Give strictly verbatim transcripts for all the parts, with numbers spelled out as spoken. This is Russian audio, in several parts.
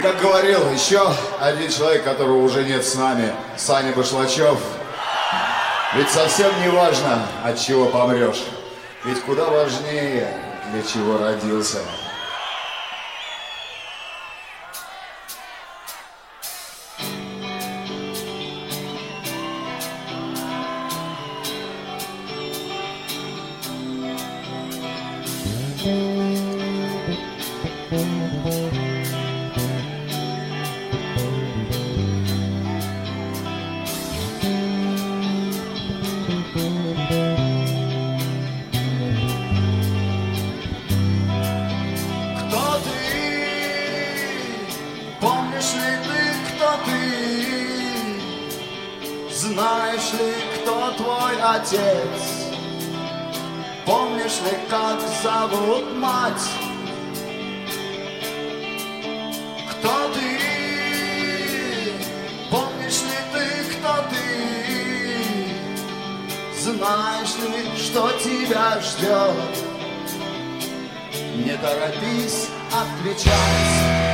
Как говорил еще один человек, которого уже нет с нами, Саня Башлачев, ведь совсем не важно, от чего помрешь, ведь куда важнее, для чего родился. Знаешь ли, кто твой отец? Помнишь ли, как зовут мать? Кто ты? Помнишь ли ты, кто ты? Знаешь ли, что тебя ждет? Не торопись отвечать.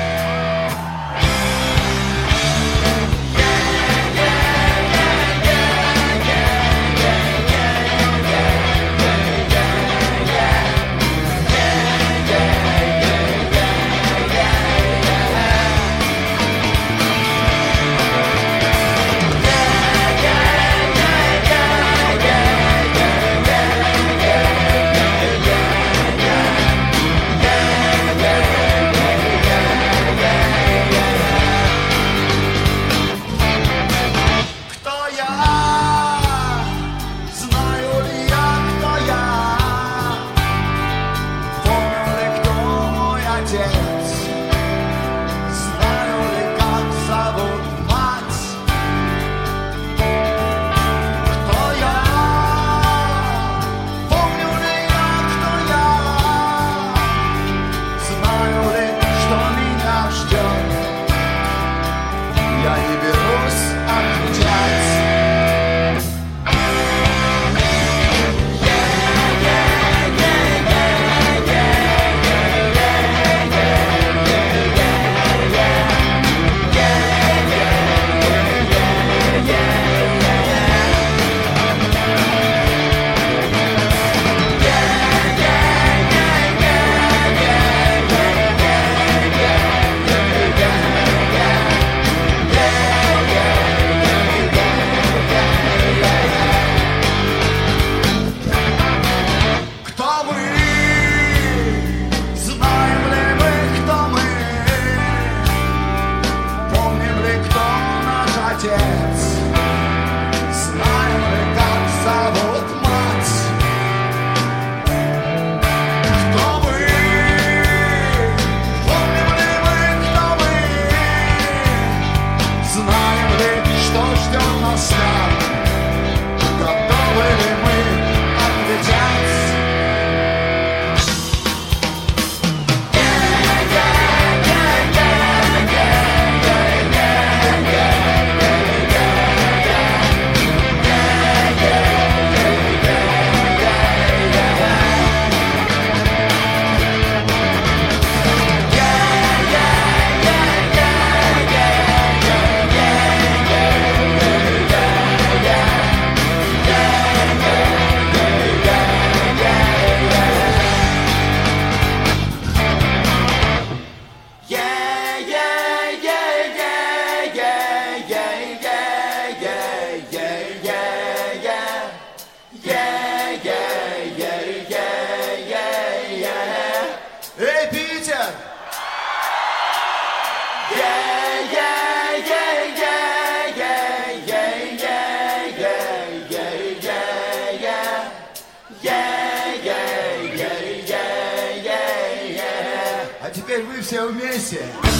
А теперь вы все вместе.